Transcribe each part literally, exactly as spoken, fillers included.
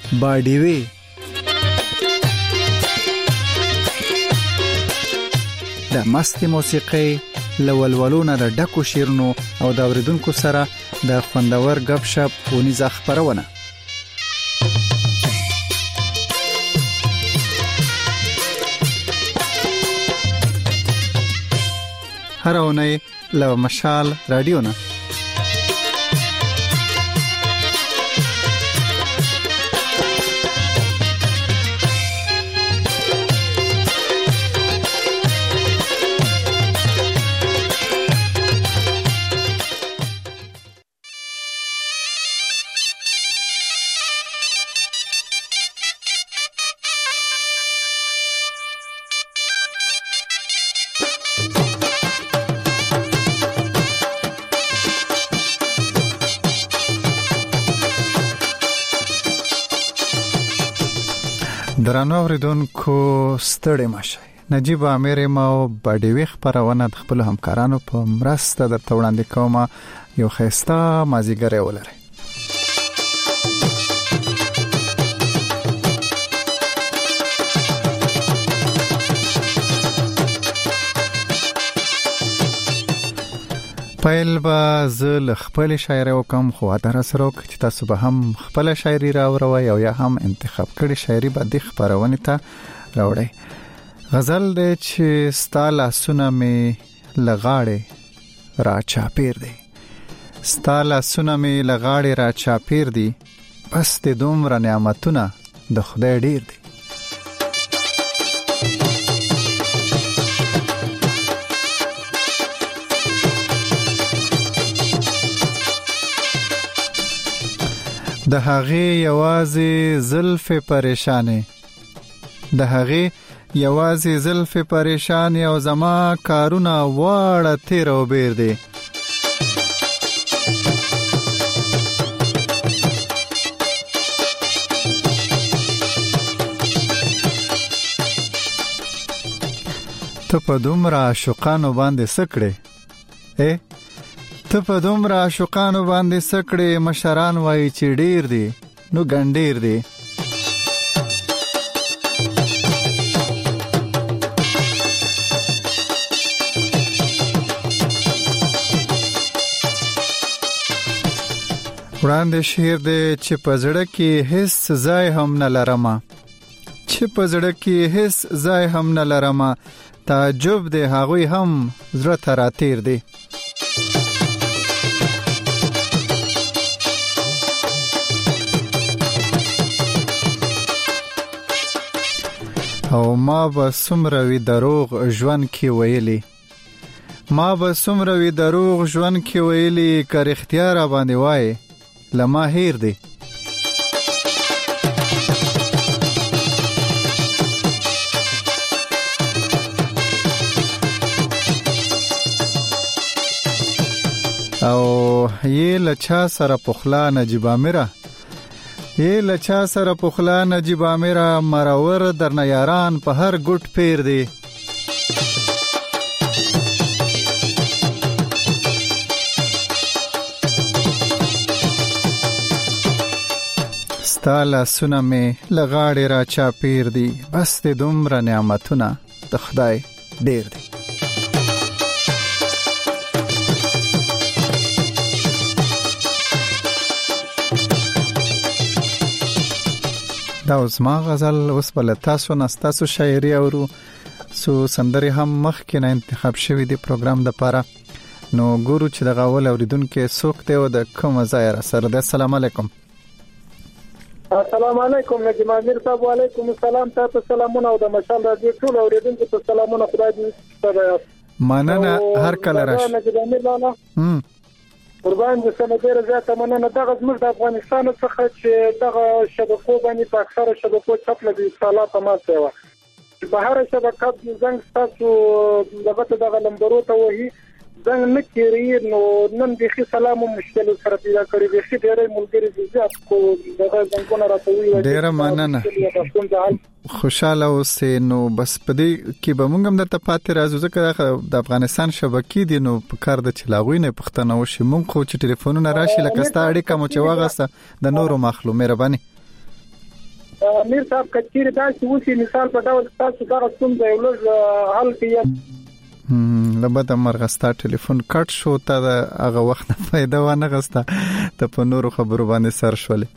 باډیوي د مست موسیقي لولولونه د ډکو شیرونو او د اوریدونکو سره د خوندور غب شپ ونیزه خبرونه هر اونۍ له مشال رادیو نه درانو اوریدونکو ستړي مشه نجیب امیر ما باډیوي خبرونه د خپل همکارانو په مرسته درته وړاندې کوم یو خسته مازیګر ولري پایل با زل خپل شاعر او کم خو در سره چې تاسو به هم خپل شاعري راوړوي او یا هم انتخاب کړي شاعري به د خبرونه ته راوړي غزل د چې ستاله سونمه لغاړې را چاپیر دی ستاله سونمه لغاړې را چاپیر دی بس د دومره نعمتونه د خدای ډیر دی د هغه یوازې زلف پریشانه د هغه یوازې زلف پریشان او زما کارونه واړه تیر او بیر دي ته په دومره عاشقانو باندې سکړې اے ته په دومره عاشقانو باندې سکړې مشران وای چې ډیر دي نو ګنډیر دي وړاندې شعر دې چې په زړه کې هیڅ ځای هم نه لرمه چې په زړه کې هیڅ ځای هم نه لرمه تعجب دې هغوی هم زړه ته راتیر دي او ما به څومره وی دروغ ژوند کې ویلي ما به څومره وی دروغ ژوند کې ویلي کر اختیار باندې وای لما هیر دی او یې لچا سره پخلا نجیب امیره یې لچا سره پخلا نجیب امیره مرور درنه یاران په هر ګټ پیر دی ستاله سونمه لغاړې را چاپیر دی بس د دومره نعمتونه د خدای ډیر دی دا اوس ما غزل اوس بل تاسو نستاسو شاعري اورو سو سندري هم مخ کې نه انتخاب شوی دی پروګرام د پاره نو ګورو چې د غول اوریدونکو څوک ته و د کوم ځای را سره د السلام علیکم السلام علیکم نجیب امیر صاحب وعلیکم السلام تاسو سلامونه او د مشال راډیو ټول اوریدونکو ته سلامونه خدای دې ستاسو مننه هر کله راشي نجیب امیر لاله هم قربان دې سم ډیره زیاته مننه دغه زموږ د افغانستان څخه چې دغه شبکو باندې په اکثره شبکو چپله دي اتصالات ما سیوا په هر شبکه د زنګ تاسو دغه دغه نمبرو ته وਹੀ زنګ نه کیری نو نن د خي سلام مشکل سره پیدا کړی د خي ډېرې ملګری زیات کو دغه څنګه راټوي ډېر مننه خوشاله اوسې نو بس پدې کې به موږ هم د تپاتې راځو ځکه د افغانستان شبکې دي نو په کار د چلاغوي نه پښتنه وشي موږ خو چې ټلیفونونه راشي لکه ستا اړیکه مو چې واغسته د نورو مخلو مهرباني امیر صاحب کچیر دا چې اوسې مثال په ډول تاسو دا څنګه یو لږ حل کړئ. لبد مرغستا ټلیفون کټ شو ته هغه وخت نه فائدہ ونه غستا ته په نورو خبرو باندې سر شولې.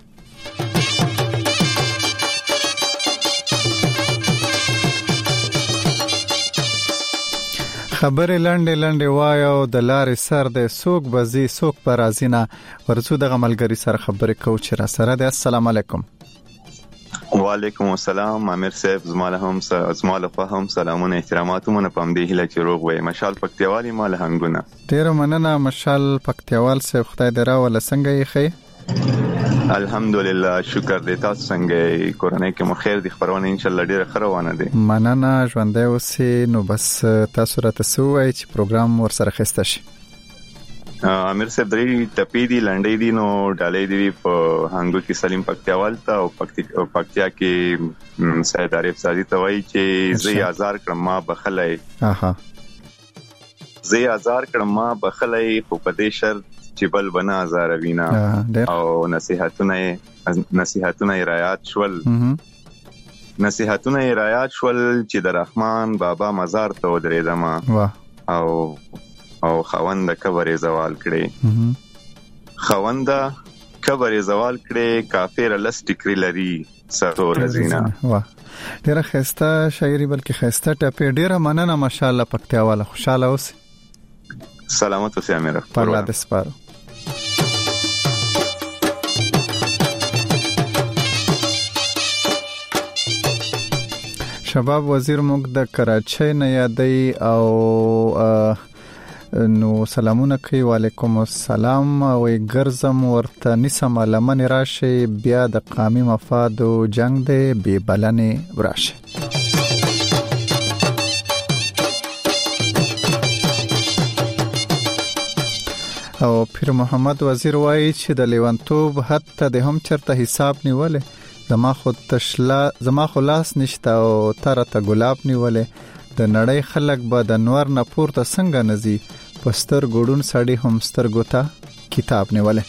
خبرې لنډې لنډې وایو د لارې سر د سوق بزي سوق پر ازینه ورڅو د غملګری سره خبرې کو چې را سره د السلام علیکم. وعلیکم السلام امیر صاحب، زماله هم زماله فهم سلامونه احتراماتونه پم دی هله چې روغ وي. مشال پکتیوالي مال هنګونه ډیر مننه مشال پکتیوال صاحب، خدای درا ول څنګه یې خې؟ الحمدلله شکر دې، تاسو څنګه کورنۍ کې مو خیر دي؟ خبرونه ان شاء الله ډیره خروانه دي. مننه ژوندې اوسې. نو بس تاسو راته سوې چې پروګرام ور سره خسته شي. امیر صاحب درې ټپې دي لنډې دي نو ډالې دي په هنګو کې سلیم پکتیوال ته او پکتیا کې سید عارف سازي ته وایي چې زه آزار کړم ما بخلای. اها زه آزار کړم ما بخلای خو په دې شرط چې بل بنا آزار وینا او نصيحتونه نصيحتونه رعایت شول. نصيحتونه رعایت شول چې د رحمان بابا مزار ته ودرېدم او او خوند کبر زوال کړي. خوند کبر زوال کړي کافر لستکری لري ساتو لزینا. واه ډیره خسته شاعري بلکې خسته ټپه. ډیره مننه ماشاءالله پکتیواله، خوشاله اوس. سلامت اوسې امیر. په الله دې سپارو. شباب وزیر موږ د کراچۍ نه یادې او نو سلامونه کوي. وعلیکم السلام. وې ګرځم ورته نسم لمن راشي بیا د قامي مفاد او جنگ دی بي بلنې وراشي. او پیر محمد وزیر وایي چې د لیوانتوب حتی د هم چرته حساب نیولې زما خو تشلا زما خلاص نشته او تر ته ګلاب نیولې د نړۍ خلک به د نور نه پورته څنګه نزي پستر ګډون سړی هم سترګو ته کتاب نیولې.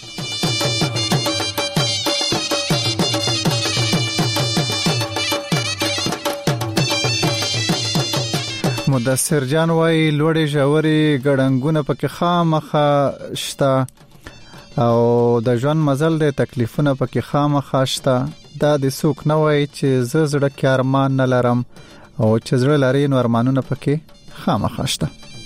مدثر جان وای لوړې ژورې ګړنګونه پکې خامخه شته او د ژوند مزل د تکلیفونه پکې خامخه شته. دا د سوق نه وای چې زه زړه کې ارمان نه لرم او چې زړه لري نو ارمانونه پکې خامخه شته.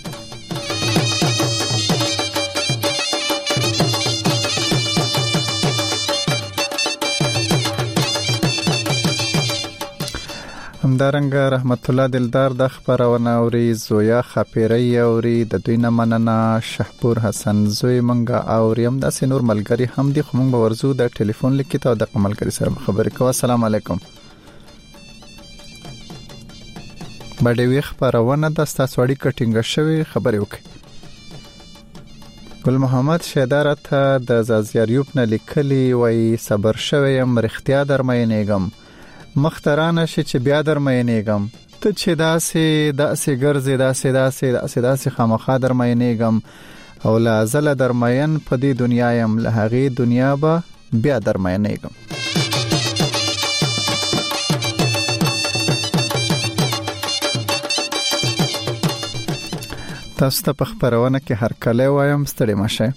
همدارنګ رحمت الله دلدار د خبرونه اوري، زویا خپيري اوري، د دوی نه مننه شهپور حسن زوی منګه اوري. هم د سينور ملګری هم دي خو موږ ورزو د ټلیفون لیکي ته د ملګری سره خبرې کوو. السلام علیکم. باندې وی خبرونه د تاسو اړیکه کټینګ شوی خبرې وکړي. ګل محمد شیدار ته د زازیاریوب نه لیکلي وای صبر شویم رښتیا درمینېګم مخترانه شي چې بیا درمینېګم ته چې داسې داسې ګرځي داسې داسې داسې داسې خامخا درمینېګم او لا زله درمین په دې دنیا يم له هغه دنیا به بیا درمینېګم. تاسو ته په خبرونه کې هر کله وایم ستړي مشه.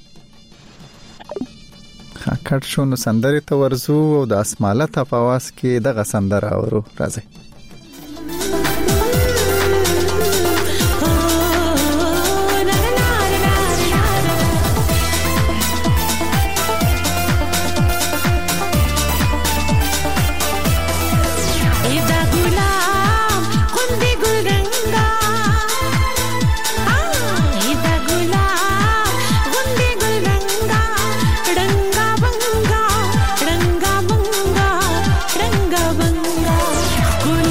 کټ شو نو سندري ته ورزو او د اسماله ته په واس کې دغه سندره اورو. راځي Gula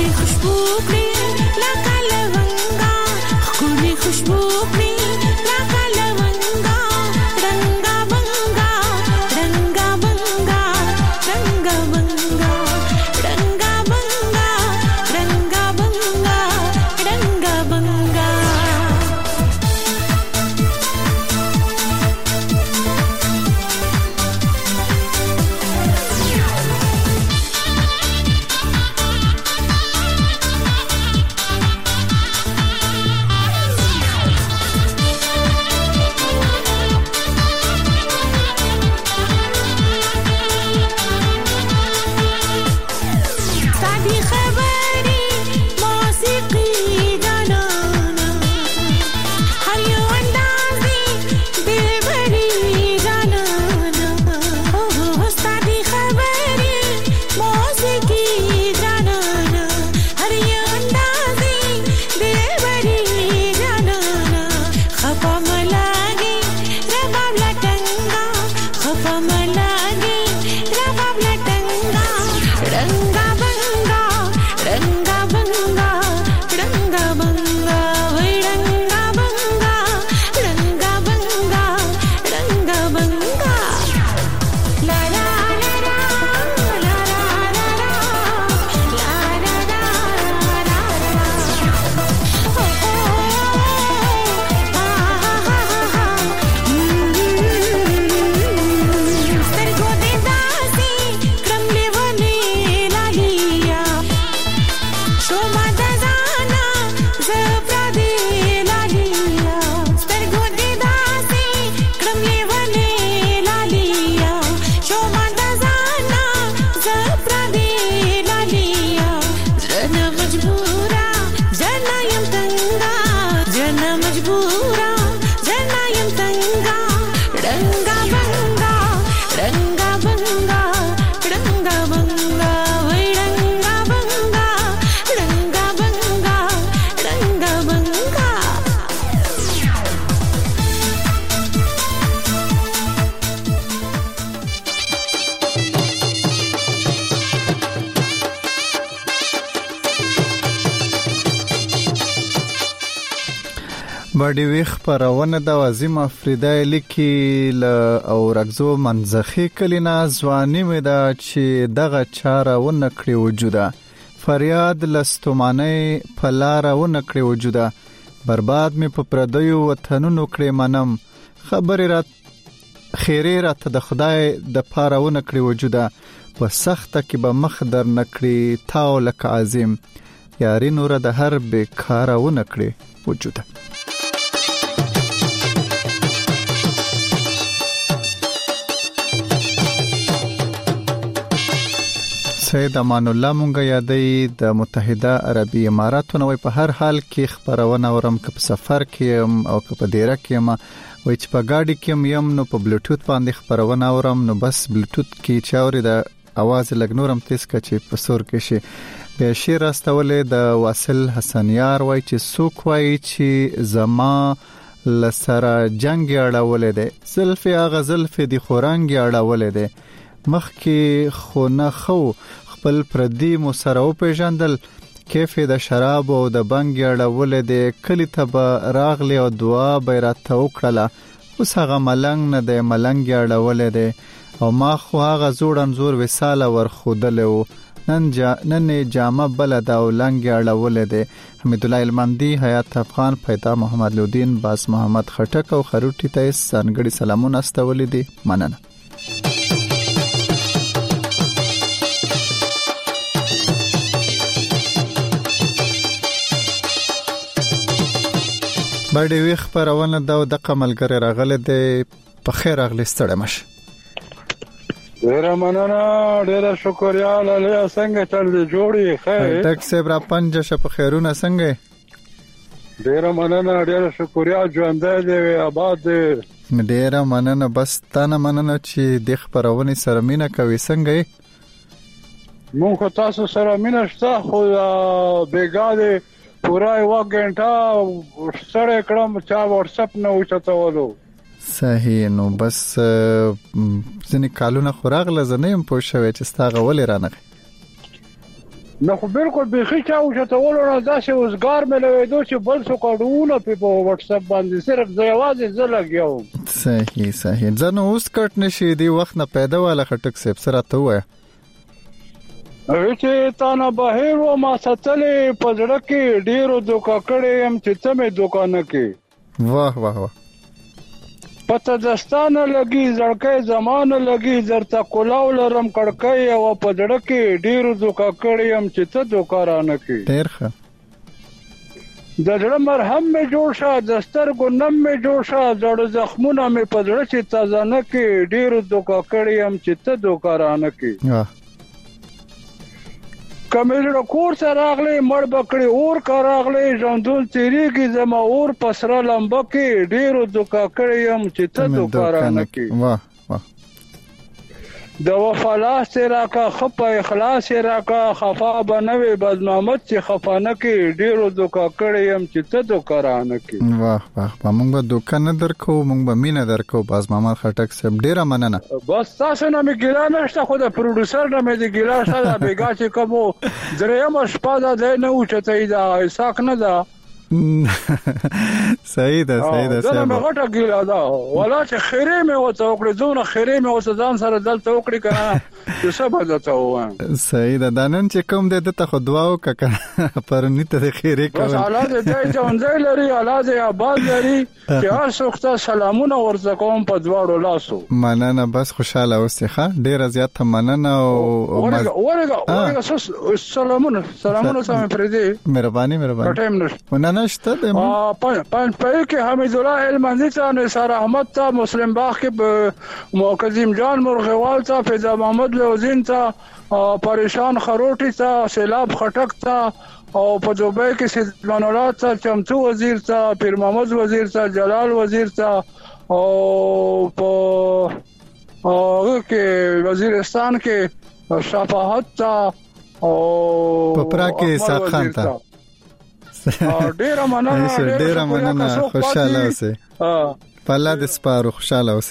باډي ویخ پرونه د وازم افریدای لیکي ل او رغزو منځخي کلینا ځواني مې دا چې دغه چاره ونکړي وجوده فریاد لستومانه پلاره ونکړي وجوده برباد مې په پردیو وطنونو کړې منم خبرې را خیره را ته د خدای د پاره ونکړي وجوده په سخته کې به مخ در نکړي تاو لک عظیم یاري نور د هر بیکاره ونکړي وجوده. سید امان الله مونږه یادې د متحده عربی اماراتو نوې په هر حال کې خبرونه ورم ک په سفر کې او ک په ډیره کې ما وای چې په گاډي کې یم نو په بلوټوث باندې خبرونه ورم نو بس بلوټوث کې چاوري د اواز لګنورم تیز ک چې په سور کې شي به شیر استولې د واصل حسنیار وای چې سوک وای چې زما لسره جنگ اړولې ده زلفي اغه زلفي دی خورنګ اړولې ده مخ کې خونه خو خپل پردي مسرو پیژندل کیف د شراب او د بنګ اړولې ده کلی ته راغلی او دعا بیرته وکړه اوس هغه ملنګ نه ده ملنګ اړولې ده او ما خو هغه زوړ انزور وساله ور خودلو نن جا نن جامه بل دا ولنګ اړولې ده حمید الله المندي حیات افغان پیدا محمد لودین باس محمد خټک او خروټی ته سنګړي سلامونه استولې دي مننه. باډي ویخ پرونه دا د قملګری راغله د په خیر اغلی ستړی مشه ډیر مننه ډیر شکریا لاله څنګه چل دی جوړی خیر ټک سیب را پنځه ش په خیرونه څنګه ډیر مننه ډیر شکریا ژوند دی آباد دی ډیر مننه بس تانه مننه چې د خبرونه سره مینه کوي څنګه مونږ تاسو سره مینه شته خو بیګاده پورا یو غنټه سره کړم چا واتس اپ نه وچتاولو صحیح نو بس ځنې کالونه خوراغله زنه يم پوښوي چې ستاغه ولې رانه نو خو بالکل به خي چا وچتاولو نه داسې وزګار مې لوي دوی چې بل څه کډونه په واتس اپ باندې صرف د आवाज زله کېو صحیح صحیح ځنه اوس کټ نشي دی وخت نه پیدا والا خټک سپ سره ته وای چې تا نه بهر و ما ستلې پزړه کې ډیرو دوکا کړې هم چې ته مې دوکا نه کې واه واه واه پته دستانه لګي زړکې زمانه لګي زرتا کولاو لرم کړکې او پزړه کې ډیرو دوکا کړې هم چې ته دوکا را نه کې ډیر ښه د زړه مرهم مې جوړ شه د سترګو نم مې جوړ شه زړه زخمونه مې پزړه چې تازه نه کې ډیرو دوکا کړې هم چې ته دوکا را نه کې واه کمیلو کور سره راغلی مړ بکړي اور کا راغلی ژوندون تیریږي زما اور پسره لمبه کې ډیرو دوکا کړی يم چې ته دوکا را نه کې واه واه د وفالاس راکا خپه اخلاص راکا خفا بنوي بدنامت چې خفانه کې ډیرو دوکا کړی يم چې ته دوکا را نه کې واه واه موږ به دوکا نه درکو موږ به مینه درکو باز محمد خټک صاحب ډیره مننه بس تاسو نه مې ګیلا نشته خو د پروډوسر نه مې د ګیلا سره بیګا چې کوم دریم شپه دا نه اوچته دا اساک نه دا صحیح ده صحیح ده زه مې غټه ګیلا دا ولا چې خیره مې وته وکړې زونه خیره مې وته ځان سره دلته وکړې کنه چې سبا دته وایم صحیح ده دانن چې کوم دې ته خو دعا وکړه پرونی ته خیره کوي بس الله دې دې ځونځي لري الله دې آباد لري چې هر څوک ته سلامونه ورته کوم په دواړو لاسو مننه بس خوشاله اوسې ښه ډیر زیات مننه او ورګه ورګه سلامونه سلامونه سم پردي مهرباني مهرباني ټایم نشته نشته د ا پنځ پای کې حمید الله المندي ته نثار احمد ته مسلم باغ کې موکظم جان مرغوال ته فیضا محمد لوزین ته پریشان خروټی ته سیلاب خټک ته او په دوبۍ کې سید منولات ته چمتو وزیر ته پیر محمد وزیر ته جلال وزیر ته او په هغه کې وزیرستان کې شفاعت ته او په پرا کې اسحاق خان ته ډیر مننه ډیر مننه خوشاله اوسه په الله دې سپارو خوشاله اوسه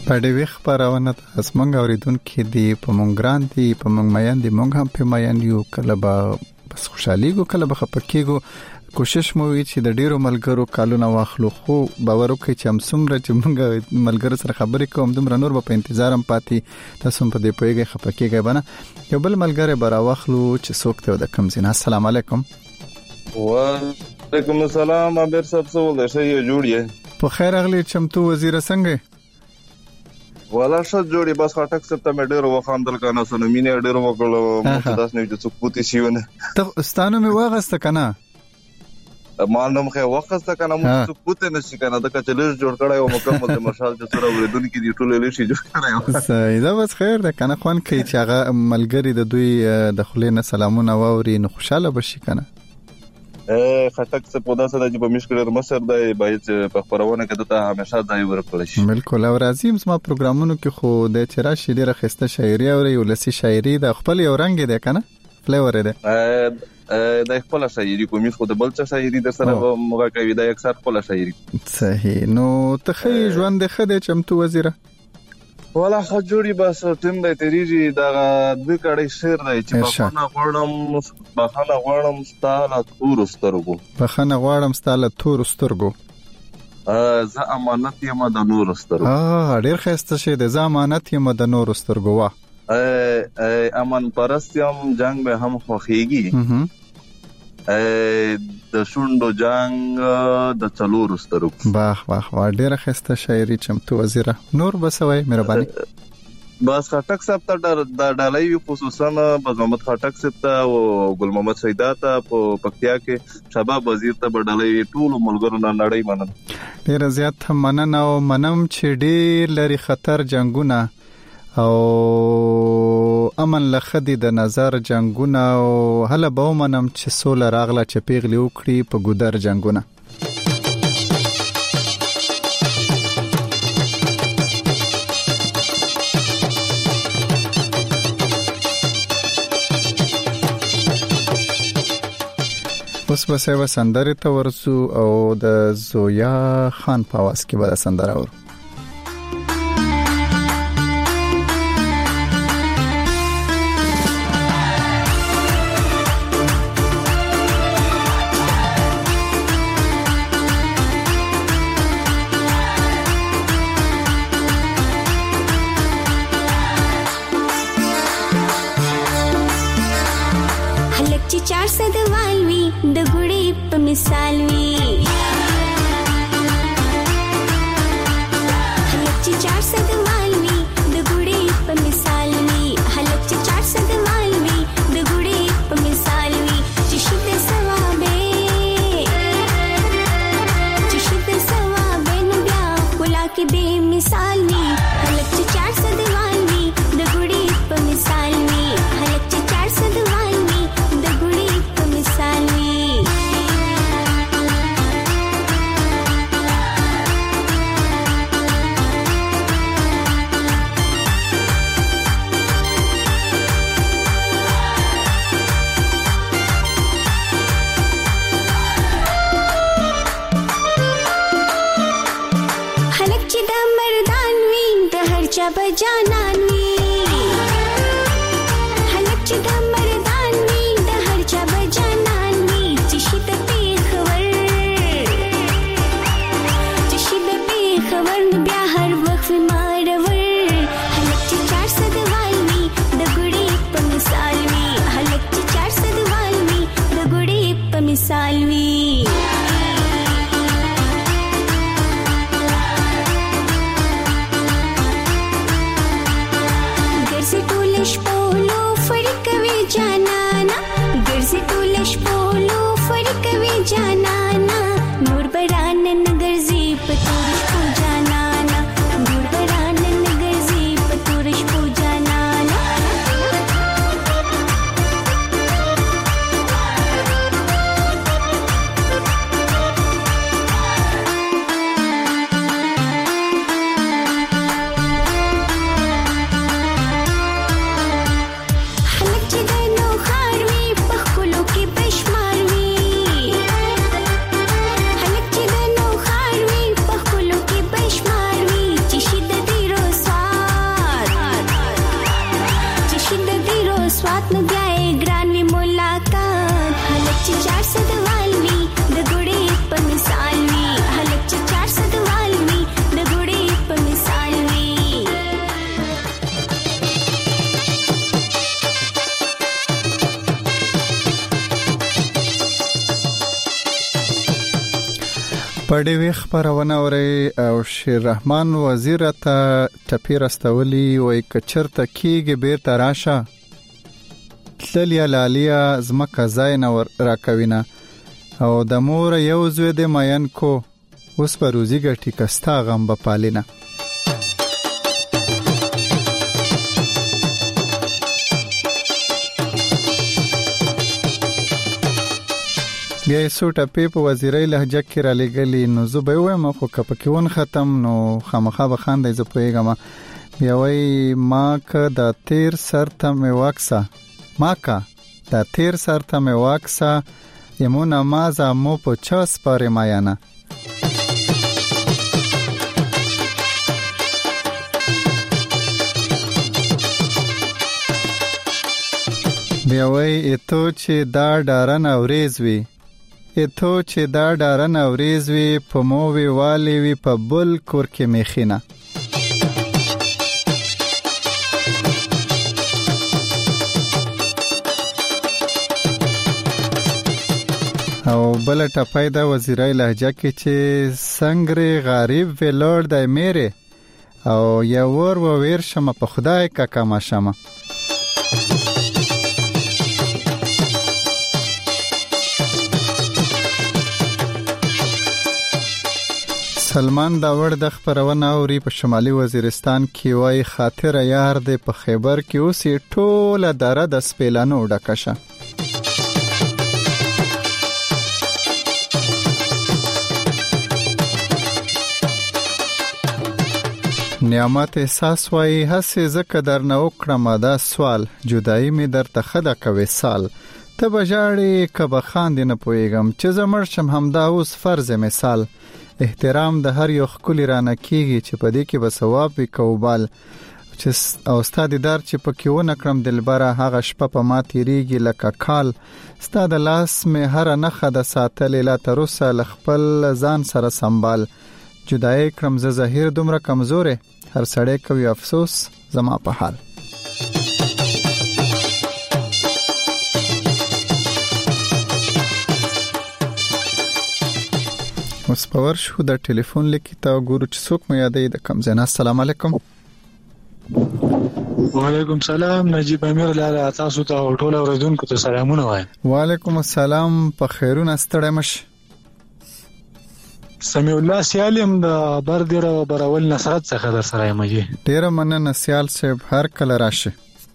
په دې وخت پرونه تاسو مونږ اوریدونکو دی په مونږ ګران دی په مونږ میان دی مونږ هم په میان یو کله به بس خوشاليګو کله به خپکیګو کوشش مو وی چې د ډیرو ملګرو کالونه واخلو خو باور وکړئ چې هم څومره چې مونږ ملګرو سره خبرې کوم دومره نور به په انتظارم پاتې تاسو په دې پوهیږئ خپکیږئ بنه یو بل ملګری به راوخلو چې څوک ته د کم زینا. السلام علیکم. وعلیکم السلام. ابر صاحب څه ول شي جوړیه په خیر اغلی چمتو وزیر څنګه ولا شت جوړي بس خټک سپته مې ډېر وخاندل کنه سن مینه ډېر وکړو مو داس نه چې څوک پوتې شيونه ته ستانو مې واغسته کنه مانم خو وخت کنه مو څوک پوتې نشي کنه دا کچلې جوړ کړای او مکمل د مشال چې سره ورېدونکو دي ټول لشي جوړ کړای صحیح دا بس خیر ده کنه خوان کې چې هغه ملګری د دوی د خلینو سلامونه ووري نو خوشاله بشي کنه خټک څه په داسه د جبه مشکل مصر دی باید په خبرونه کې ته همیشه ځای ورکړل شي. بالکل او راځم زما پروګرامونو کې خو د چرای شیډه خسته شاعري او ولسی شاعري د خپل یو رنگ دی کنه فلیور دی د خپل شاعري کومې خو د بل څه شاعري د سره موږ کوي د اکثر خپل شاعري. صحیح. نو ته ژوند خده چمتو وزیره ولا خجوري بس ټیم د تیریږي دا د کړي شعر دی چې بخانه غوړم بخانه غوړم ستاله تور سترګو بخانه غوړم ستاله تور سترګو ز امانت یم د نور سترګو اه ډیر خسته شه د ز امانت یم د نور سترګو وا ا امان پرست یم جنگ به هم خوخيږي د شوندو جنگ د څلور سترګو باه باه وا ډیر خسته شاعري چمتو وزیره نور بسوي مهرباني. بس خټک صاحب ته د ډالۍ خصوصا بز محمد خټک صاحب ته او ګل محمد سیدات په پکتیا کې شباب وزیر ته ډالۍ ټول ملګرو نه نړۍ منن ډیر زیات مننه او منم چې ډیر لري خطر جنگونه او امن لخدي د نظر جنگونه او هله به منم چې سول راغله چې پیغلی وکړي په ګودر جنگونه. اوس به سیو سندره ته ورسو او د زویا خان په واس کې به سندره ورو. پړې ویخ پرونه اوري او شیر رحمان وزیر ته ټپی رستولي وای کچرته کیږي بیرته راشه تلیا لالیا زمکه ځای نه راکوینه او د مور یو زوی د ماین کو اوس په روزي ګټي کستا غم به پالینه بیا یې سو ټپې په وزیرۍ لهجه کې را لېږلي نو زه به وایم خو که پکې ون ختم نو خامخا به خاندی زه پوهېږم بیا وایي ما که د تیر سر ته مې واکسه ما که د تیر سر ته مې واکسه یمو نمازه مو په چا سپارې مایانه بیا وایي اتو چې دا ډارن اوریز وي اتو چې دا ډارن اوریز وي په مو وی والی وی په بل کور کې میخینه او بل ټپای دا وزیرای لهجه کې چې سنگري غریب ویلور د میره او یا ور و ویر شمه په خدای کا کما شمه سلمان داور د خبرونه اوري په شمالي وزیرستان کې وای خاطر یار د په خیبر کې اوسې ټوله دره د سپیلانو ډکشه نعمت احساس وای هسه زکه در نه وکړم دا سوال جدای می در ته خدا کوي سال ته بجاړي کبه خاند نه پويګم چې زمړ شم همدا اوس فرض مثال احترام د هر یو خکلی رانه کیږي چې په دې کې به ثواب وي کوبال چې او استاد دار چې پکې ونه کړم دلبره هغه شپه په ما تیریږي لکه کال استاد لاس مې هر نه خد ساتل لا تروسه لخپل ځان سره سنبال جدای کړم ز ظاهر دومره کمزوره هر سړی کوي افسوس زما په حال اوس پاور شو د ټلیفون لیکي تا ګورو چې څوک مې یادې د کم زنه السلام علیکم وعلیکم سلام نجیب امیر لاله تاسو ته ټول اوریدونکو ته سلامونه وایم وعلیکم السلام په خیرونه ستړی مش سمیع الله سیالم د بردیر او برول نصرت څخه در سره یم جی ډیر مننه سیال صاحب هر کله راشه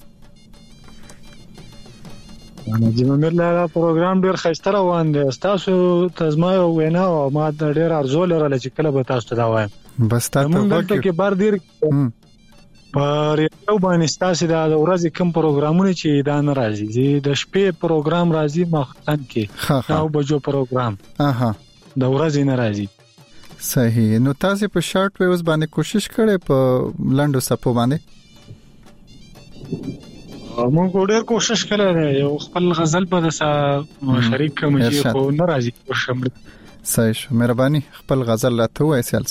نجیب امیر لاله پروګرام ډیر خسته روان دی تاسو تزما وینا او ما ډیر ارزو لرله چې کله به تاسو ته دا وایم بس تاسو ته کې بردیر پر یو باندې تاسو د ورځې کوم پروګرامونه چې دا ناراضي دي د شپې پروګرام راځي مخکن کې نو بجو پروګرام اها د ورځې ناراضي صحیح نو تاسو په شارټ ویوز باندې کوشش کړئ په لنډو سپو باندې مونږ ډېر کوشش کړی یو خپل غزل په دسه شریک کوم چې خو ناراضي کوشم صحیح مهرباني خپل غزل راته وایي سیالس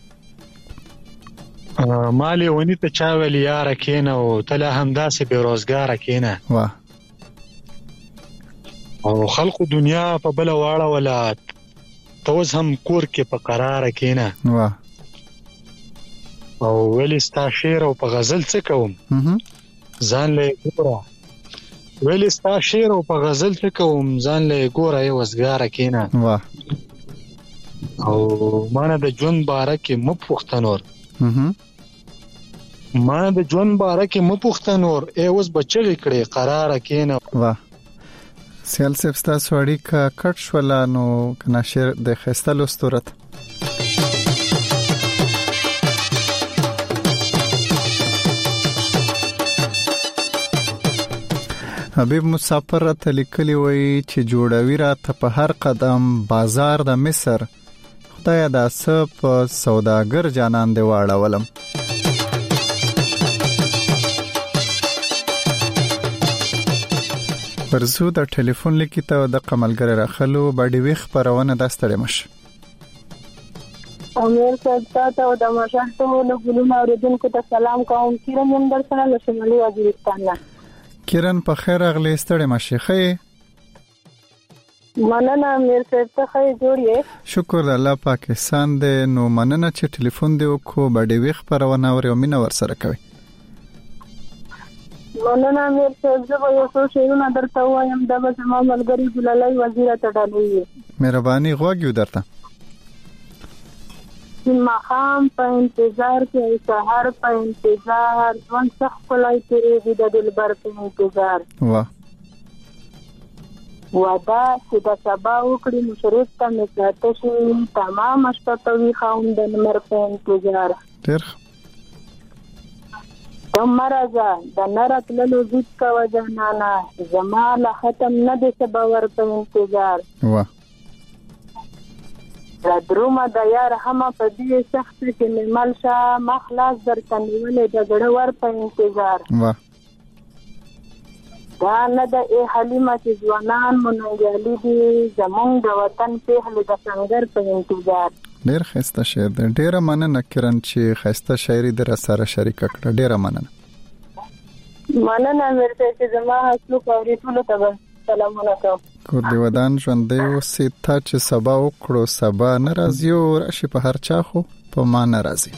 مالی ونی ته چا ویل یار کینه او تله همداسې بیروزګار کینه واه او خلق دنیا په بل واړه ولات توز هم کور کې په قرار کینه واه او ویل ستا شعر او په غزل څه کوم ځان له ګوره ویل ستا شعر او په غزل څه کوم ځان له ګوره یو وسګار کینه واه او مانه د جون بارکه مپوختنور ما د جون بارکه مپوختنور ای اوس بچی کړي قرار کینه واه سیال سپستا سوړی کا کټ شولا نو کنا شعر د خستلو استورت حبیب مسافر ته لیکلی وای چې جوړوي را ته په هر قدم بازار د مصر خدای دا سپ سوداګر جانان دی واړولم پرزو د ټلیفون لیکي ته د قملګر راخلو باندې ویخ پرونه داستړې مش امیر صاحب ته او د مشاهده نو ګلونه اوریدونکو ته سلام کوم کیرن هم در سره له شمالي وزیرستان نه کیرن په خیر اغلی ستړې مشه خې مننه میر صاحب ته خیر جوړ شکر الله پاکستان دې. نو مننه چې ټلیفون دی وکړو باندې وی خبرونه اوري او مين ور سره کوي. مننه میر صاحب زه یو څو شیرونه درته وایم دا به زما ملګری ګلالای وزیر ته ډالې. مهرباني غوږیو درته. ماخام په انتظار کې سحر په انتظار ځوان سخت کولای تیرې د دلبر په انتظار. واه ودا چې د سبا وکړي مشرف ته مکاته شي تمام شپتوي خوند د نمر په انتظار. ډېر تمرزا د نرت للو زید کا وجنانا زمال ختم نه د سبا ور په انتظار. واه درومه د یار هم په دې سخت کې ملشه مخلاص در تنولې د غړ ور په انتظار. واه دا نه د ای حلیمه چې ځوانان مونږالي دي زمونږ د وطن په هله د څنګه په انتظار. ډېر خسته شعر دی. ډېر مننه کرن چې خسته شاعري در سره شریک کړه. ډېر مننه. مننه ورته چې زما حسلو کوي ټول ته سلامونه کوم. کور دی ودان ژوندې اوسې تا چې سبا وکړو سبا ناراضي او راشي په هر چا خو په ما ناراضي.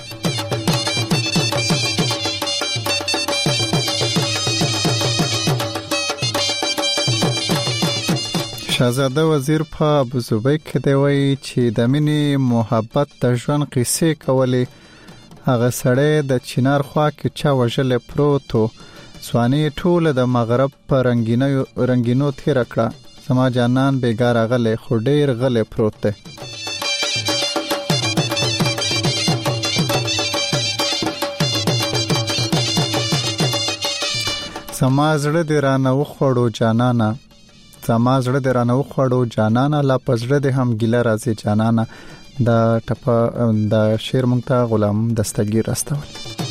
شاهزاده وزیر په ابوظبي کې دی وایي چې د مینې محبت د ژوند قصې کولې هغه سړی د چینار خوا کې چا وژلې پروت و سواني ټول د مغرب په رنگینو رنگینو تیر کړه سما جانان بیګار غلې خو ډېر غلې پروت دی. سما زړه دې رانه وخوړو جانانا زما زړه دې رانه وخوړو جانانا لا پزړه دې هم ګیله راځي جانانا. د ټپه د شعر مونږ ته غلام دستگیر راستول.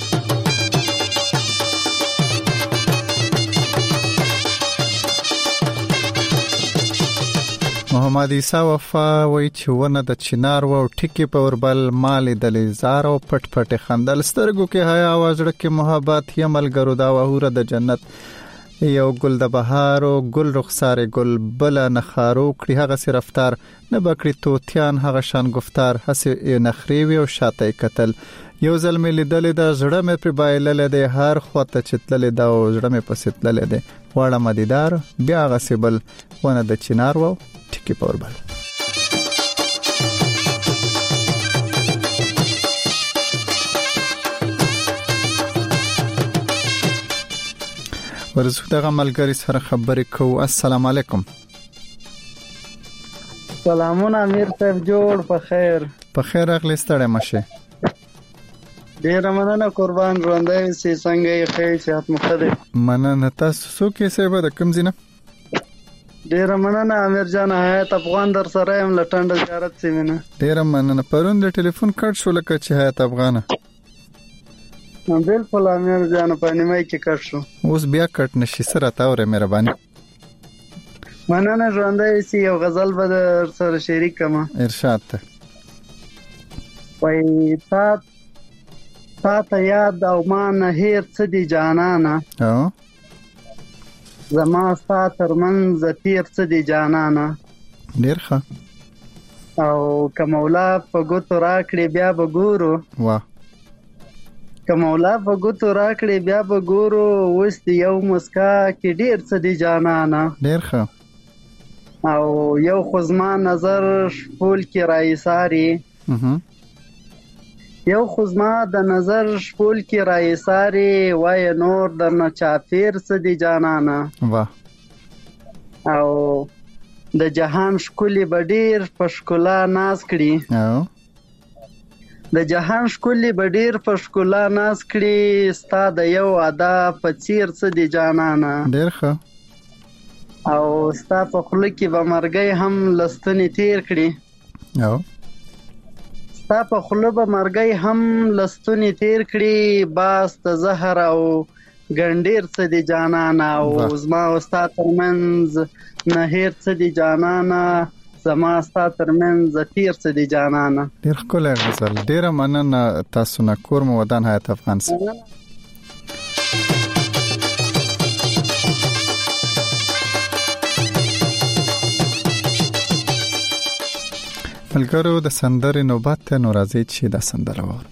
محمد عیسی وفا وای چې ونه د چنار و ټکی په وربل مال د لیزار او پټ پټ خندل سترګو کې حیا आवाज ړکه محبت یې ملګرو دا وهوره د جنت یو ګل د بهار او ګل رخسار ګل بل نخارو کړي هغه سي رفتار نه بکړي توتیان هغه شان گفتار هسه نخریوي او شاته قتل یو ځل مې لیدل د زړه مې په بایلل د هر خواته چتلل د زړه مې په ستلل د واړه مدیدار بیا غسبل ونه د چنار و ټکی پوربل. ورزو دغه ملګری سره خبرې کوو. السلام علیکم. سلامونه امیر صاحب جوړ په خیر. په خیر اغلی ستړی مشه. ډیر مننه قربان ژوندې سي څنګه یې خیر صحت مخده. مننه تاسو څوک یې سبا د کوم زینه؟ ډیر مننه امیر جان حیات افغان در سره يم لټنډ زیارت سیمنه. ډیر مننه پرون د ټلیفون کټ شو لکه چې حیات افغانه. بالکل امیر جان په نیمه کې کټ شو. اوس بیا کټ نشي سره تاوره مهرباني. مننه ژوندې سي یو غزل به در سره شریک کما. ارشاد ته. وای تا تا ته یاد او ما نه هیر څه دی جانانا. او زما ستا ترمنځ تیر څه دی جانانا. ډیر ښه. او کمولا په ګوتو راکړي بیا به ګورو. واه کمولا په ګوتو راکړي بیا به ګورو اوس دی یو مسکا کې ډیر څه دی جانانا. ډیر ښه. او یو خزما نظر شپول کې رایساري. یو خزما د نظر شپول کې رایساري وای نور درنه چاپیر څه دی جانانا. واه او د جهان شکلی بډیر په شکلا ناز کړي. او د جهان شکلی بډیر په شکلا ناز کړي ستا د یو ادا په چیر څه دی جانانا. ډیر ښه. او ستا په خله کې به مرګي هم لستنی تیر کړي. او ستا په خله به مرګي هم لستنی تیر کړي باس د زهر او ګنډیر څه دی جانانا. او زما او ستا ترمنځ نه هیر څه دی جانانا زما ستا ترمنځ تیر څه دی جانانا. ډیر ښکلی غزل. ډیره مننه تاسو نه کور مو ودان حیات افغان سره. ملګرو د سندرې نوبت ته نو راځي چې د سندره وره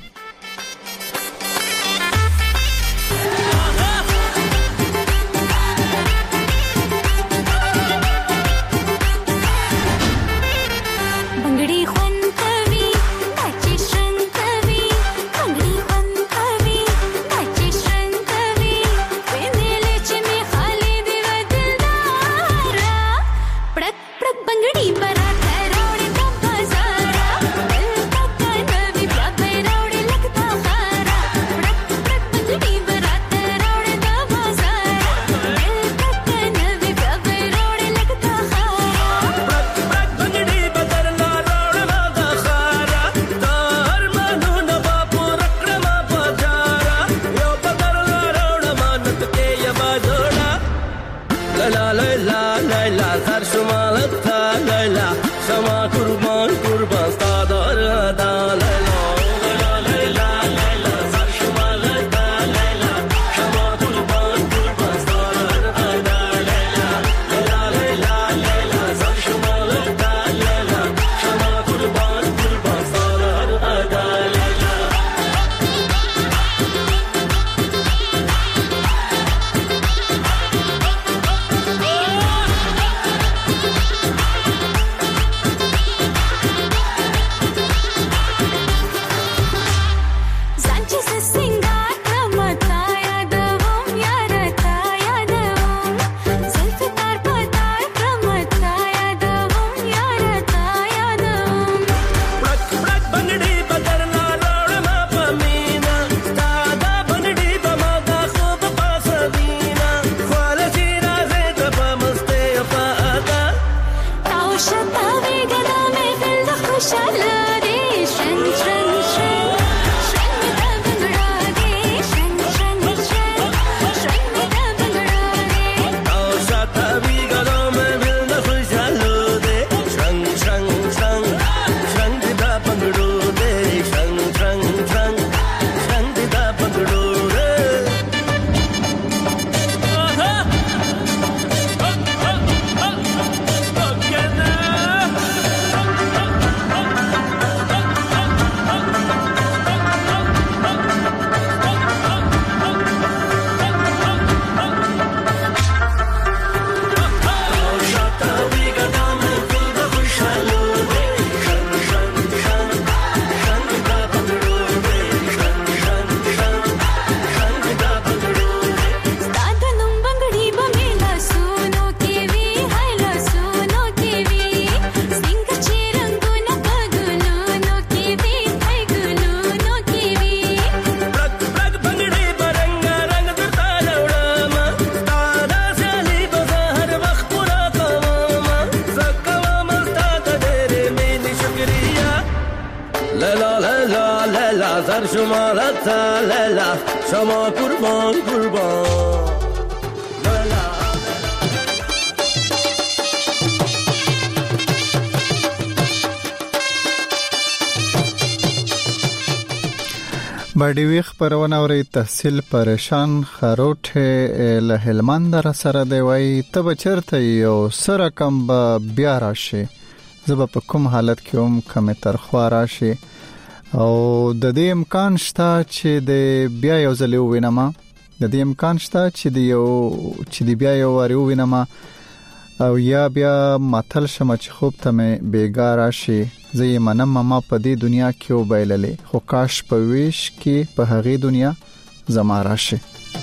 زر شمارت لیلا شما قربان قربان باډي وی خبرونه اوري تحصیل پریشان خروټه له هلمند را سره دی وای ته بچرته یو سره کم بیا راشي زب په کوم حالت کې هم کم تر خو راشي او د دې امکان شته چې د بیا یو ځل وینم د دې امکان شته چې د یو چې د بیا یو وری وینم او یا بیا ماتل شمه چې خوب ته مې بیګار راشي زه یې منم ما په دې دنیا کې وبایللې خو کاش په ویش کې په هغه دنیا زما راشي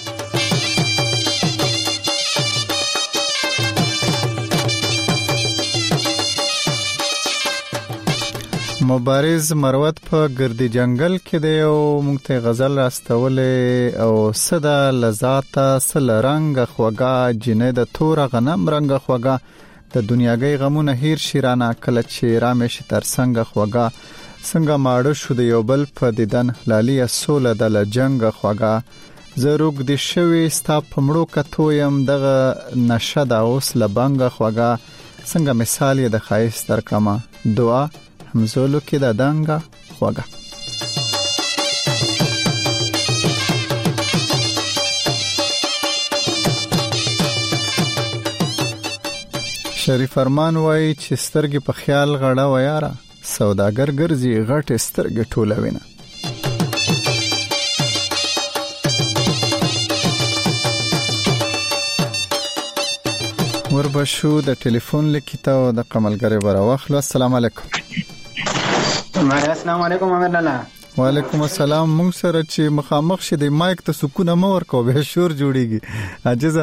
مبارز مروت په ګردی جنگل کې دی او موږ ته غزل راستولې او صدا لذات سل رنگ خوګه جنې د تور غنم رنگ خوګه د دنیاګي غمونه هیر شیرانه کله چې رامش تر څنګه خوګه څنګه ماړو شو د یو بل په دیدن لالي اصول د لجنګ خوګه زروګ د شوي ستا پمړو کتویم دغه نشه د اوس لبنګ خوګه څنګه مثال د خایس تر کما دعا همزولو کې د دنګ خوګه شریف فرمان وای چې سترګې په خیال غړا و یاره سوداګر ګرځي غټ سترګې ټولوینه. وربشو د ټلیفون لیکیته او د قملګری براوخلو. السلام علیکم. السلام علیکم امیر لالا. وعلیکم السلام. مونږ سره چې مخامخ شه د مایک ته سکون مو ورکو به شور جوړیږي. عجزه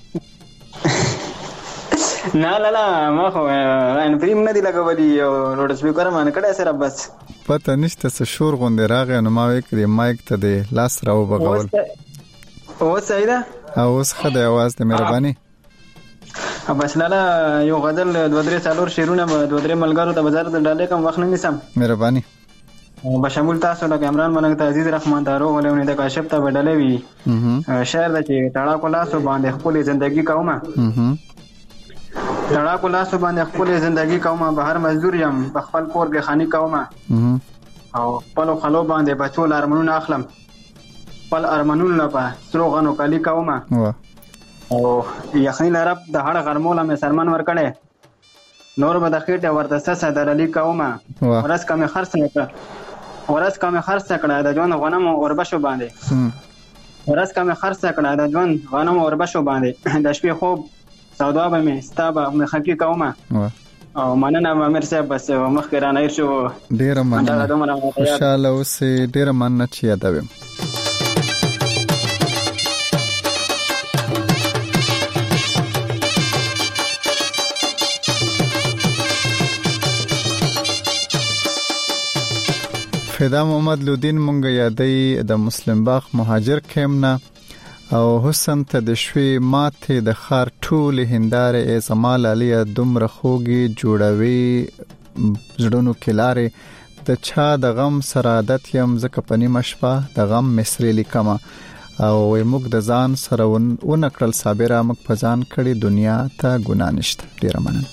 نه لالا ما خو ان پریم نه دی لګولې او لوډ سپیکر مان کړه سره بس پته نشته څه شور غونډه راغی نو ما وکړې مایک ته د لاس راو بغول. او سیدا اوس خدای आवाज ته مهرباني. بس لالا یو غزل دوه درې څلور شیرونه دوه درې ملګرو د بازار د ډالې کوم وخت نه نیسم. مهرباني. بشمول تاسو د عمران ملنګ ته عزیز رحمان دارو ولونه د کاشف ته بدلې وی شهر د چې تاړه کو لاسو باندې خپل ژوندۍ کومه تاړه کو لاسو باندې خپل ژوندۍ کومه بهر مزدور یم خپل کور کې خاني کومه او خپل خلو باندې بچول ارمنونه اخلم خپل ارمنونه په سروغانو کلی کومه او یخنی رب د هړ غرموله مې سرمن ور کړي نور به د خېټه ورته سسه درلي کومه ورس کمه خرڅ نه کړ ورس کمه خرڅ کړه د ژوند غنم اوربشو باندې ورس کمه خرڅ کړه د ژوند غنم اوربشو باندې د شپې خوب سودا به مې ستابه مې خکی کومه او مننه امیر صاحب بس مخکې را نه شو ډیر مننه خوشاله اوسې ډیر مننه چې یادوم. فدا محمد لودین مونږ یادې د مسلم باغ مهاجر کېمنا او حسن ته د شوي ماته د خار ټول هنداره زمال علی دومره خوږي جوړوي زړونو کلاره د چا د غم سرادت يم زکه پنی مشفا د غم مصری لیکما او موږ د ځان سره ونکړل صابره موږ پزان کړي دنیا ته ګنا نشته. ډیر مننه.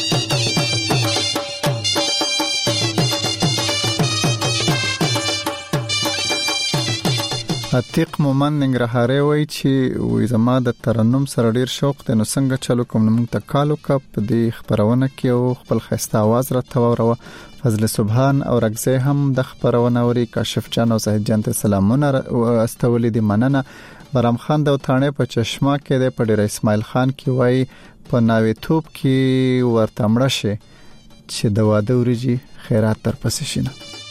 عتیق مومن ننګرهاري وای چې وې زما د ترنم سره ډیر شوق دی نو څنګه چلو کوم موږ ته کالو کپ د خبرونه کې او خپل خسته आवाज را توروه. فضل سبحان او رغزه هم د خبرونه اوري. کاشف جان او زاهد جان ته سلامونه استولې دي مننه. برام خان د وټانه په چشمه کې د پډیر اسماعیل خان کې وای په ناوې توپ کې ورته مړ شي چې د واده ورجی خیرات تر پسې شینه.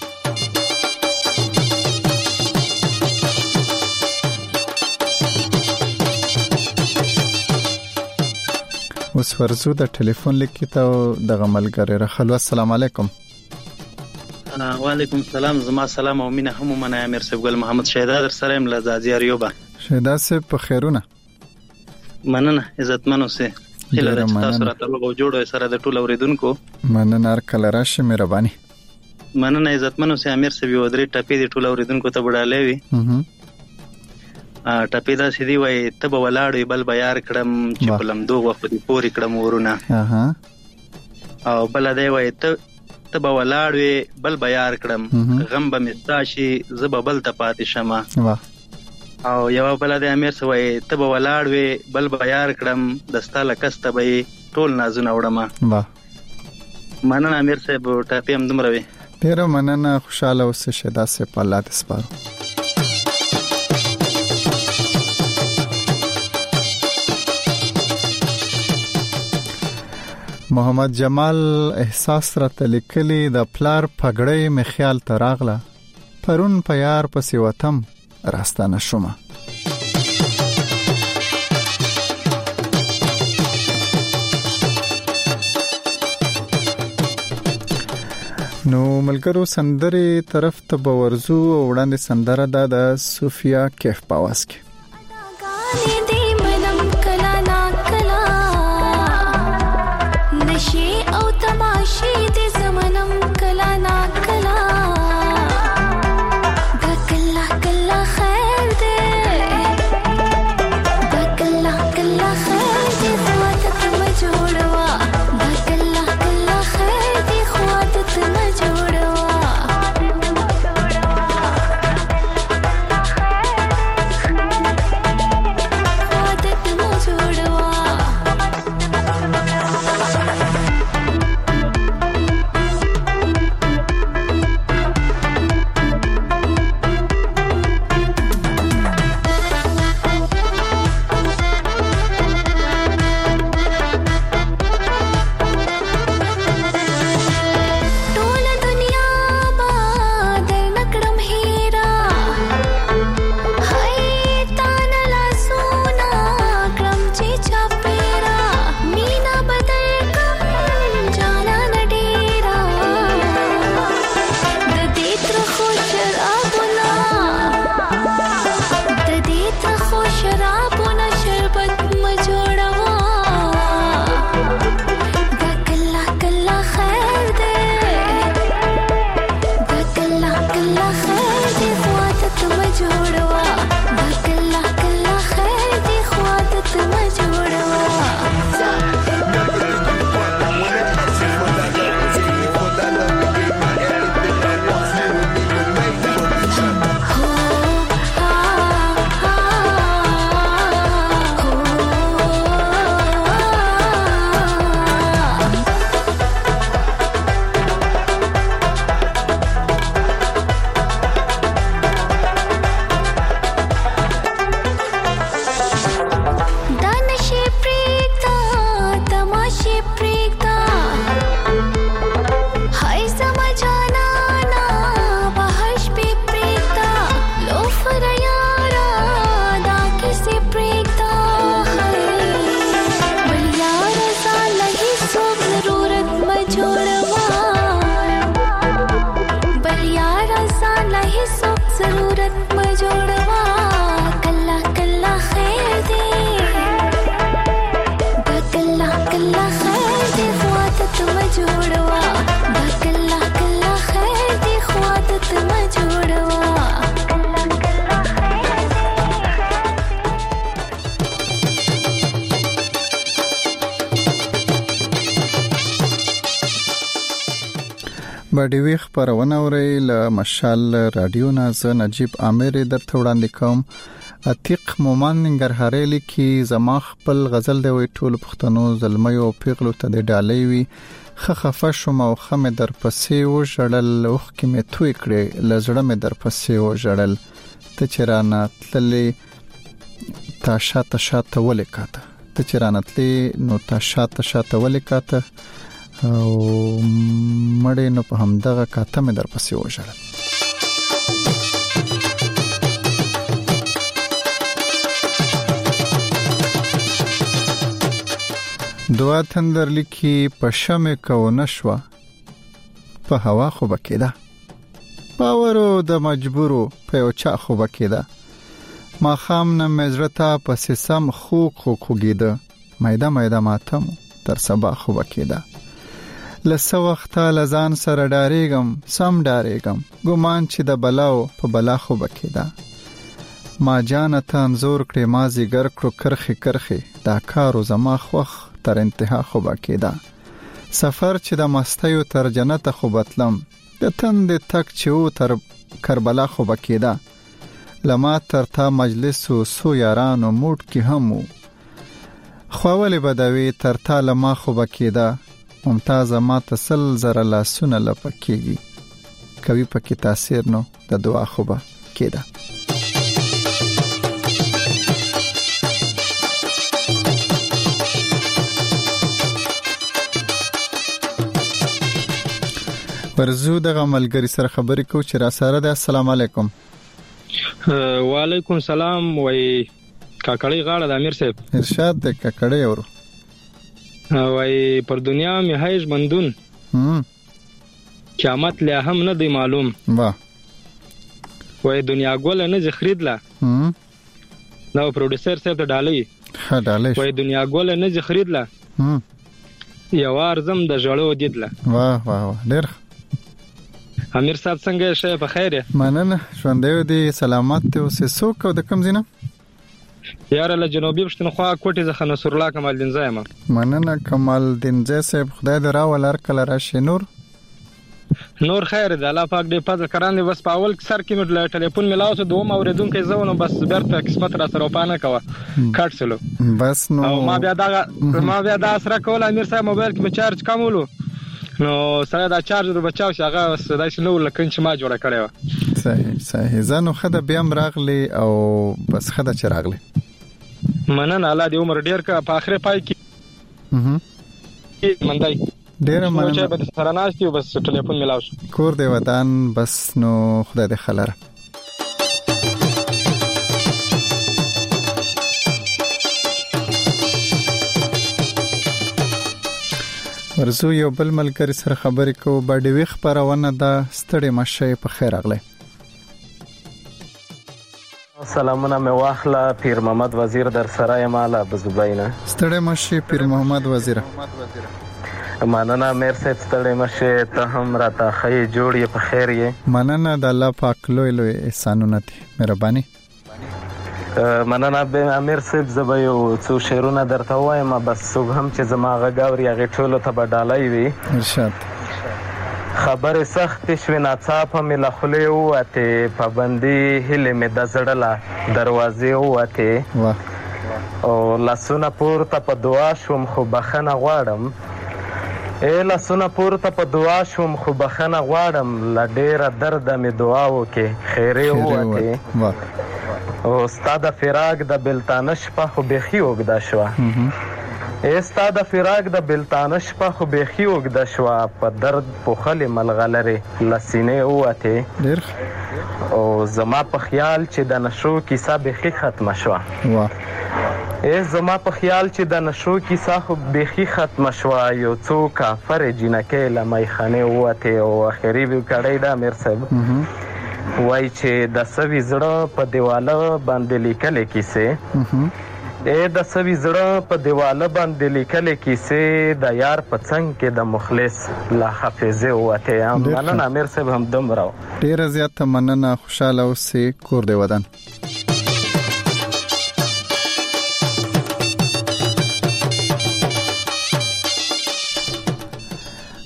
اوس ورزو د ټلیفون لیکیته د غملګری رخلو. السلام علیکم. وعلیکم السلام. زما سلام او مینه هم منه امیر صاحب ګل محمد شهدا در سره ام لزازی اریوبا. شهدا صاحب په خیرونه مننه عزتمنو سه هله تاسو راته لغو جوړو سره د ټول اوریدونکو مننه هر کله راشه مهرباني. مننه عزتمنو سه امیر صاحب یو درې ټپې د ټول اوریدونکو ته وړاله وي. ټپې دا سیدی وای ته به ولاړې بل بیار کړم چې بلم دوه په دې پوری کړم ورونه او بل دی وای ته ته به ولاړې بل بیار کړم غم به مستاشي زب بل ته پاتې شمه او یو بل دی امیر سوای ته به ولاړې بل بیار کړم دستاله کسته به ټول نازونه وړم. مننه امیر صاحب ټپې هم دومره وي. ډیر مننه. خوشاله اوسه شهدا صاحب الله دې سپارو. محمد جمال احساس را تلکلی د پلار پګړې مخیال تراغله پرون په یار پسې وتم راستانه شومه. نو ملګرو سندري طرف ته ورزو وړاندې سندره ده د صوفیا کیف پاواز کې. او تماشې د زمنم کلا نا کلا دا کلا کلا خیر دې دا کلا کلا خیر دې خوات ته جوړوا دا کلا کلا خیر دې خوات ته جوړوا باډي وی خبرونه اوري ل مشال رادیو ناز نجیب عامر درته وړاندې کوم. عتیق مومن ننګرهاري لیکي زما خپل غزل دی وی ټول پښتنو زلمیو پیغلو ته د ډالۍ وی خخفه شوم او خمه در پسې و جړل اوخ کې مې توي کړې لزړه مې در پسې و جړل ته چرانه تللې تا شاته شاته ولې کاته ته چرانه تللې نو تا شاته شاته ولې کاته او مړې نو په همدغه کاته مې در پسې و جړل. دعا تندر لیکي په شمه کو نشوا په هوا خو بکیدا باورو د مجبورو په یو چا خو بکیدا ما خام نه مزرتا پس سم خو خو خوګیدا مایدا مایدا ماتم تر سبا خو بکیدا لسه وخت لزان سره ډاریګم سم ډاریګم ګمان چې د بلاو په بلا خو بکیدا ما جانته انزور کړې ما زیګر کړو کرخي کرخي دا کارو زما خوخ تر انتها خو بکیدا سفر چې د مستیو تر جنت خو بتلم د تند تک چې تر کربلا خو بکیدا لما تر تا مجلس سو یارانو موټ کې همو خوول بدوي تر تا لما خو بکیدا ممتاز ما تسل زر لا سن لپکیږي کوي پکې تاثیر نو د دعا خو بکیدا. ورزو دغه ملګری سره خبرې کو چې را سره ده. السلام علیکم. وعلیکم سلام. وای کاکړی غاړه د امیر صاحب ارشاد د کاکړی اورو وای پر دنیا می هیج بندون هم قیامت له هم نه دی معلوم وا وای دنیا ګول نه ز خریدلا هم نو پروډوسر صاحب ته ډالۍ ها ډالۍ وای دنیا ګول نه ز خریدلا هم یو ارزم د جړو دیدله واه واه ډېر امیر صاحب څنګه شه په خیر مننه ژوندې دي سلامت او سسوک او د کوم زینه یاره له جنوبي پښتونخوا کوټه ځخه نصر الله کمال دین زایم مننه کمال دین زای صاحب خدای دې راول هر کله راشي نور نور خیر دی الله پاک دې فضل کران دې بس په اول سر کې مې ټلیفون ملاو ته دوه اوریدونکو زونه بس برته قسمت را سره پانه کوا کټ سلو بس نو ما بیا دا ما بیا دا سره کول امیر صاحب موبایل کې مې چارج کمولو نو سره دا چارجر بچاو چې هغه صداي شنو لکه چې ما جوړه کړې و صحیح صحیح زنو خدای بیا راغلی او بس خدای چې راغلی مننه الله دې عمر ډیر کا په اخر پای کې هم مندای ډیر مننه چې به سره ناشتي بس ټلیفون ملاو شو کور دې ودان بس نو خدای دې خلره ورزو یو بل ملګری سره خبرې کو باډي وی خبرونه دا ستړي مشه په خیر اغله. سلامونه مې واخله پیر محمد وزیر در سره یم اله بزبینه ستړي مشه پیر محمد وزیر مننه میر صاحب ستړي مشه ته هم راته خې جوړې په خیر یې مننه د الله پاک لوی لوی احسانونه دي مهرباني مننه به امیر صاحب زبې او څو شعرونه درته وایم بس څوک هم چې زما غاوري هغه ټولو ته بدالای وي ارشاد خبره سخت شوي ناڅاپه مې له خولې ووتې پابندي هیلې مې د زړه دروازې ووتې او لاسونه پورته په دعا شوم خو بخښنه غواړم ای لاسونه پورته په دعا شوم خو بخښنه غواړم له ډېره درده مې دعا وکړې خیرې ووتې او ستا د فراق د بلتانه شپه خو بیخي اوږده شوه ای ستا د فراق د بلتانه شپه خو بیخي اوږده شوه په درد پوښلې ملغلرې له سینې ووتې او زما په خیال چې د نشو کیسه بیخي ختمه شوه ای زما په خیال چې د نشو کیسه خو بیخي ختمه شوه یو څو کافرې جینکۍ له میخانې ووتې او اخري کړی ده امیر صاحب وای چې د سوي زړه په دیواله باندې لیکلې کیسې ای د سوي زړه په دیواله باندې لیکلې کیسې د یار په څنګ کې د مخلص لا حافظه وته مننه امیر صاحب هم دمراو ډیر زیات مننه خوشاله اوسې کور دی ودان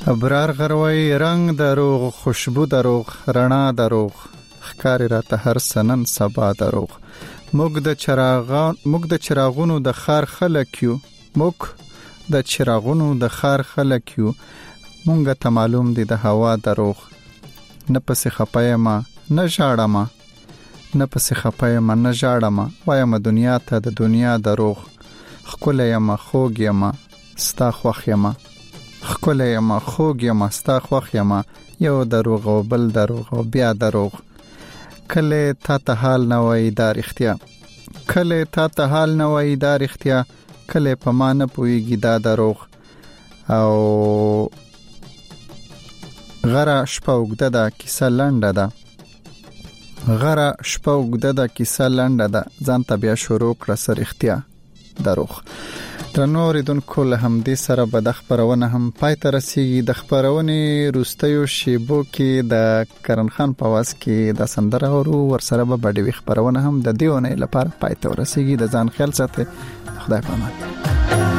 ابرار غروي رنگ دروغ خوشبو دروغ رڼا دروغ خکاری را ته هر سنن سبا دروغ موږ د چراغان موږ د چراغونو د خار خلک یو موږ د چراغونو د خار خلک یو مونږ ته معلوم دي د هوا دروغ نه پس خپایم نه ژاړم نه پس خپایم نه ژاړم وایم دنیا ته د دنیا دروغ خکل یم خوږ یم ستا خوښ یم خکل یم خوږ یم ستا خوښ یم یو دروغ او بل دروغ او بیا دروغ کله تا ته حال نه وای دا رښتیا کله تا ته حال نه وای دا رښتیا کله په ما نه پويږي دا دروغ او غره شپه وګده دا کیسه لنډه ده غره شپه وګده دا کیسه لنډه ده ځان ته بیا شروع کړه سر اختیا دروغ درنو اوریدونکو له همدې سره به د خبرونه هم پای ته رسیږي د خبرونې روستیو شیبو کې د کرن خان په واس کې د سندره ورو ورسره به بډې خبرونه هم د دیونه لپاره پای ته ورسیږي د ځان خیال ساتي خدای پامان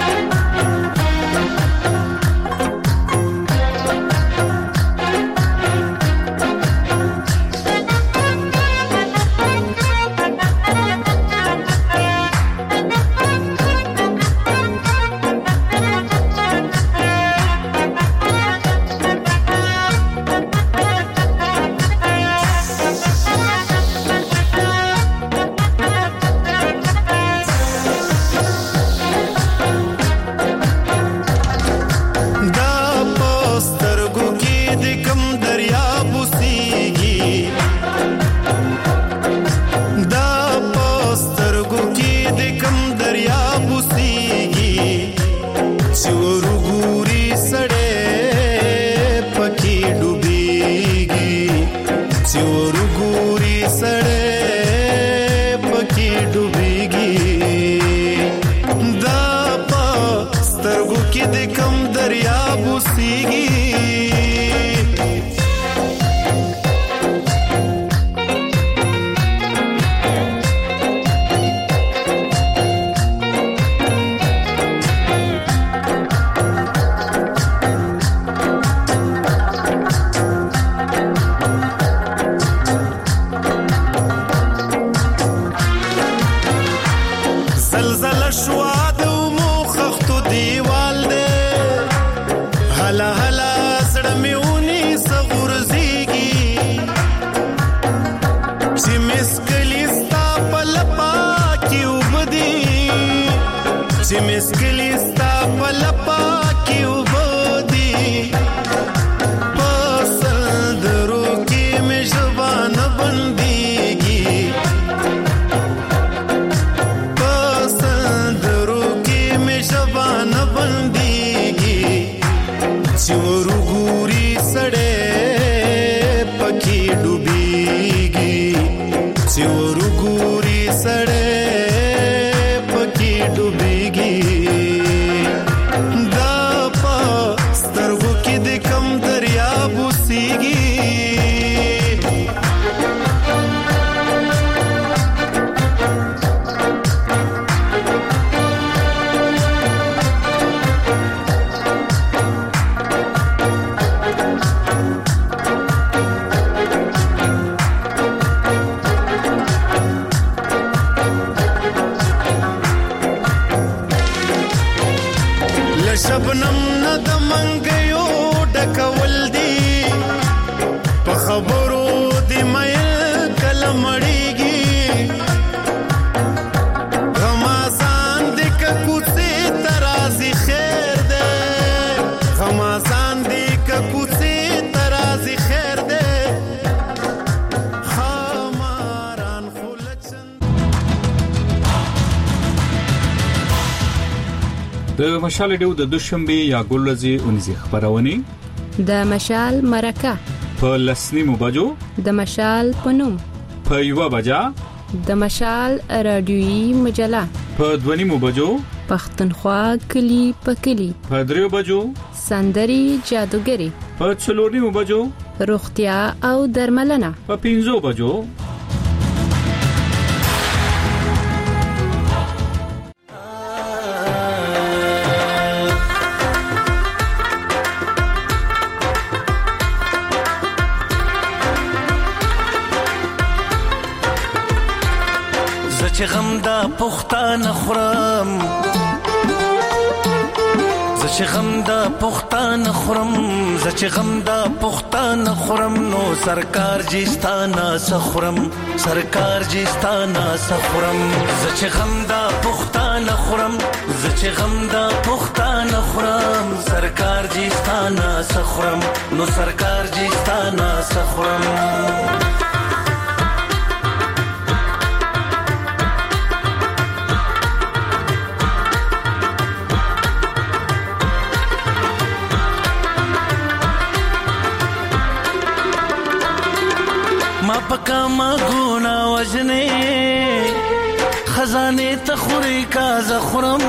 د مشال ډیو د دوشنبه یا ګلزي اونځي خبرونه د مشال مرکه په لسنیمو بجو د مشال پنوم په یو بجا د مشال رادیوي مجله په دونیمو بجو پښتونخوا کلی په کلی په دریو بجو سندري جادوګری په څلورنیمو بجو روغتیا او درملنه په پنځو بجو چې غم دا پښتانه خورم زه چې غم دا پښتانه خورم زه چې غم دا پښتانه خورم نو سرکار جی ستانه سخورم سرکار جی ستانه سخورم زه چې غم دا پښتانه خورم زه چې غم دا پښتانه خورم سرکار جی ستانه سخورم نو سرکار جی ستانه سخورم پکا ما گونا وجنے خزانے تخوری کا زخرم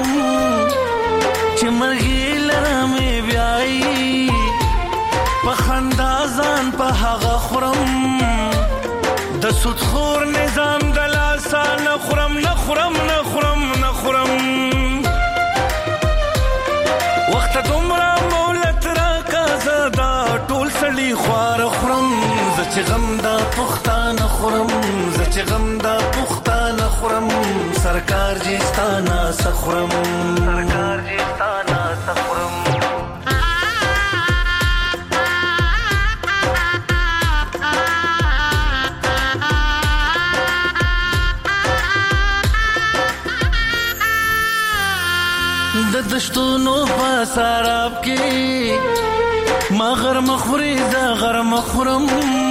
چمرگی لرمی بیائی پخندازان پا حغا خورم دسود خور نظام دلاسا نخورم نخورم نخورم نخورم وقت دمرا مولت را کا زدا ټول سړي خوار خورم زه چې غم دا پښتانه خورم زه چې غم دا پښتانه خورم سرکار جی ستانه سخورم سرکار جی ستانه سخورم د دشتونو په سراب کې ما غر مخوري دا غر مخورم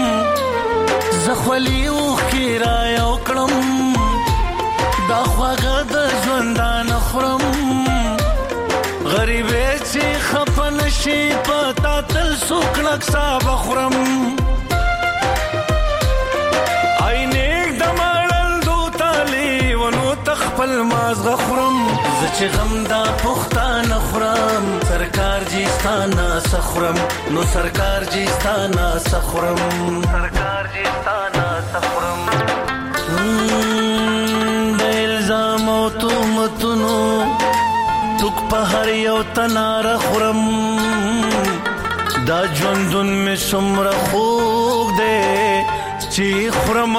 زخولی اوخی را یو کړم دا خواږه د ژوندان خورم غریبې چې خفه نشي پتا تل څوک نقصا بخورم عینېږ د مړندو تالي ونو تخپل مازغه خورم زه چې غم دا پښتانه خورم سرکار جی ستانه سخورم نو سرکار جی ستانه سخورم سرکار جی ستانه سخورم د الزام او تهمتونو توک په هر یو تناره خورم دا ژوندون مې څومره خوږ دی چې خورم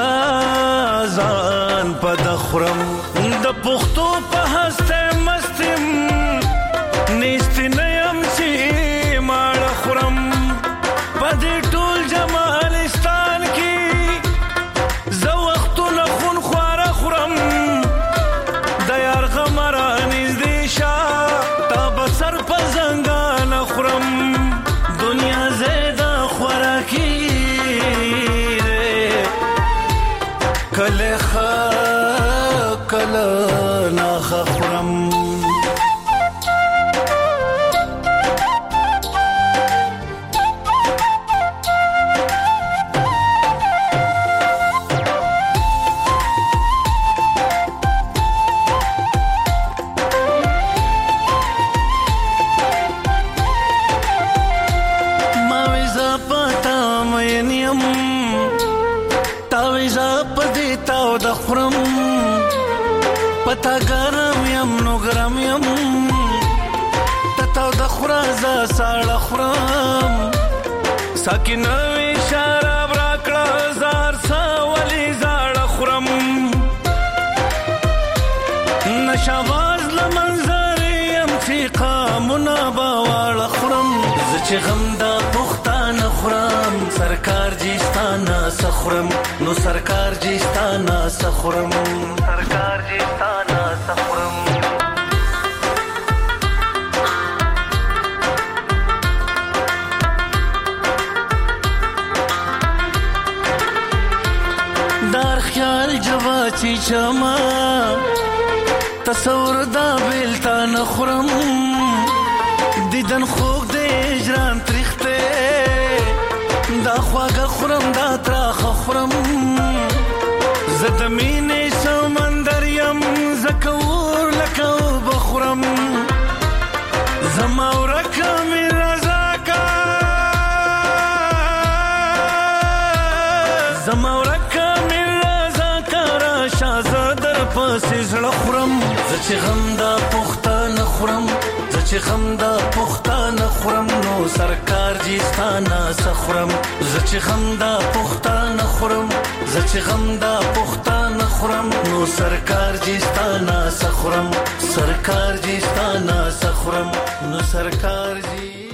ځان په د خورم د پښتو په هسته مستم نیست نیم چې ماړه خورم په دې ټول جمالستان کې زه وختونه خون خواره خورم د یار غمره نږدې شه تا به سر په زنګانه خورم دنیا زیده خوراکي کله ښه کله ناښه خورم پتا ګرم یم نو ګرم یم تتاو د خورازه ساړه خورم ساکن وی شراب راکړه زار ساولی زاړه خورم نشاواز لمنظر یم چې قامونه به واړه خورم زه چې غم دا پښتانه خورم سرکار جی ستانه سخورم نو سرکار جی ستانه سخورم سرکار جی ستانه سخورم دار خیال جوا چی چما تصور دا بیلتا نخورم دیدن خوک دی اجران تریخته دا خواږه خورم دا تراخه خورم زه د مینې سمندر یم زکه اور لکه اوبه خورم زما ورکه مې رضاکه زما ورکه مې رضاکه راشه زه در پسې زړه خورم زه چې غم دا پښتانه خورم زه چې غم دا پښتانه خورم نو سرکار جی ستانه سخورم زه چې غم دا پښتانه خورم زه چې غم دا پښتانه سخرم نو سرکار جی ستانا سخرم سرکار جی ستانا سخرم نو سرکار جی